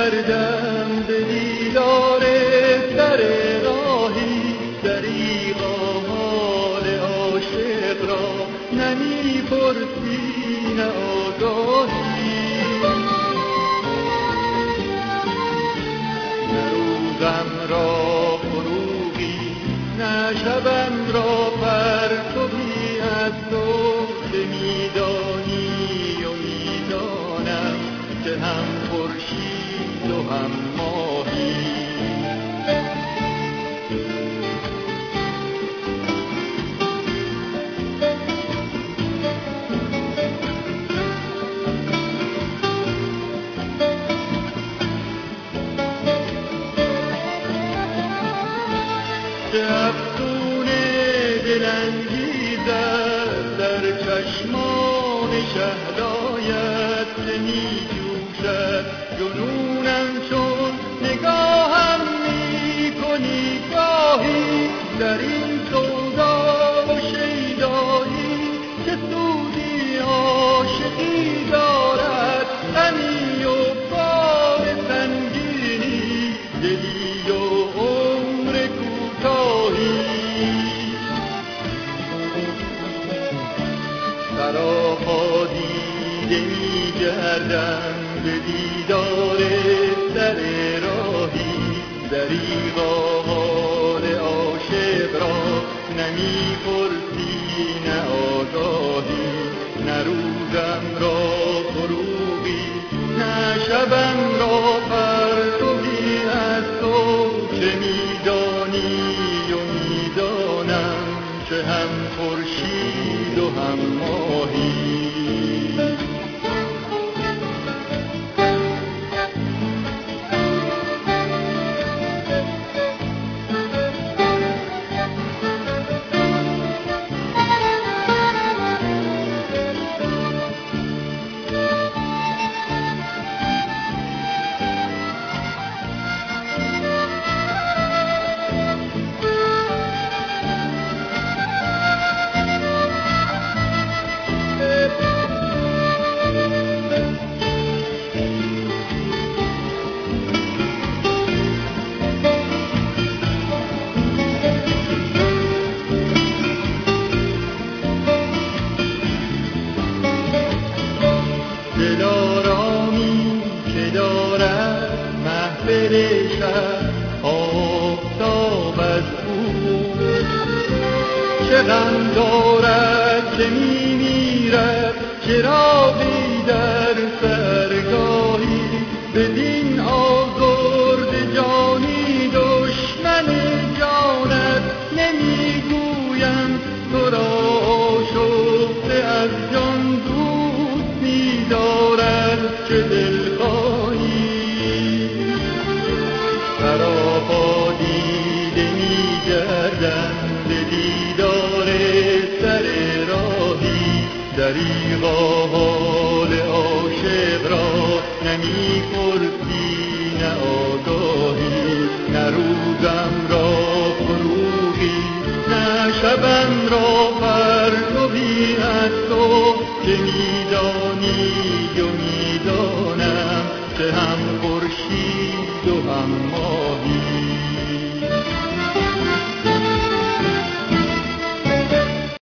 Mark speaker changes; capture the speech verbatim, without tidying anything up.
Speaker 1: گردم به دیدار سر راهی، دریغا حال عاشق را نمی پرسی نه آگاهی. نه روزم را فروغی، نه شبم را پرتوی از تو، که میدانی و میدانم که هم خورشید و هم ماهی. که افسون دلانگیزد در چشمان شهدایت، که می جوشد جنونم چون نگاهم می کنی گاهی. در این سودا و شیدایی چه سودی عاشقی دارد، غمی و بار سنگینی، دلی و عمر کوتاهی. سراپا دیده می گردم به دیدار سر راهی، دریغا حال عاشق را نمی پرسی نه آگاهی. نه روزم را فروغی، نه شبم را پرتوی از تو، که میدانی و میدانم که هم خورشید و هم ماهی. دلارامی که دارد محفل شب آفتاب از او، چه غم دارد که می میرد چراغی در سرگاهی. بدین آزرد جانی دشمن جانت نمی گویم تو را آشفته از جان دوست می دارد چه دلخواهی. سراپا دیده می گردم به دیدار سر راهی، دریغا حال عاشق را نمی پرسی نه آگاهی. نه روزم را فروغی، نه شبم را پرتوی از تو، که میدانی